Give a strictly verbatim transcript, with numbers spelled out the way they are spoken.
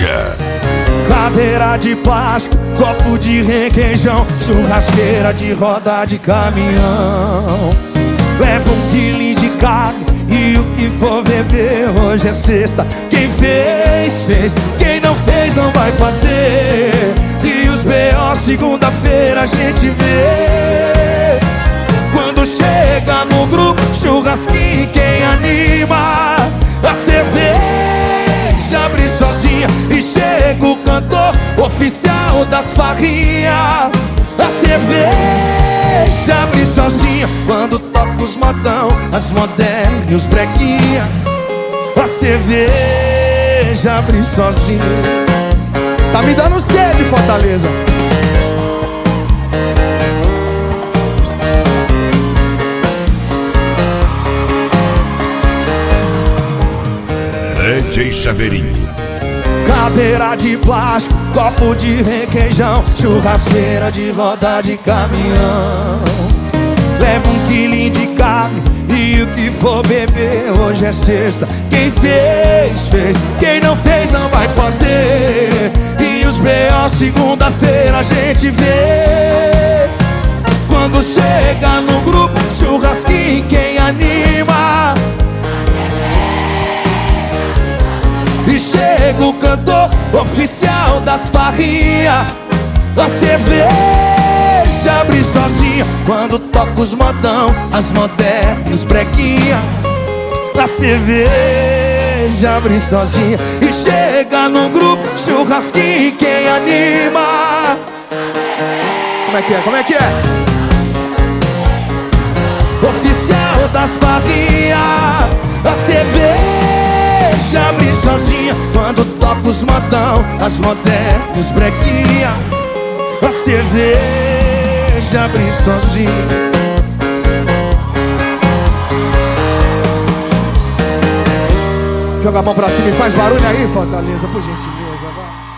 Ninja. Cadeira de plástico, copo de requeijão, churrasqueira de roda de caminhão. Leva um quilo de carne e o que for beber. Hoje é sexta, quem fez, fez. Quem não fez, não vai fazer. E os B O segunda-feira a gente vê. Quando chega no grupo, churrasquinho, quem anima? A cerveja abre sozinha e chega o cantor oficial das farrinhas. A cerveja abre sozinha quando toca os modão, as modernas e os brequinha. A cerveja abre sozinha. Tá me dando sede, Fortaleza. D J Chaveirinho. Cadeira de plástico, copo de requeijão, churrasqueira de roda de caminhão. Leva um quilo de carne e o que for beber. Hoje é sexta, quem fez, fez. Quem não fez, não vai fazer. E os B O segunda-feira a gente vê. Quando chega no grupo, churrasquinho, quem anima? E chega o cantor oficial das farrinhas. A cerveja abre sozinha quando toca os modão, as modernas e os brequinha. A cerveja abre sozinha e chega no grupo, churrasquinho, quem anima? Como é que é? Como é que é? Oficial das farrinhas. A cerveja abre sozinha quando toca os modão, as modernas e os brequinha. A cerveja abre sozinha. Joga a mão pra cima e faz barulho aí, Fortaleza, por gentileza, vai.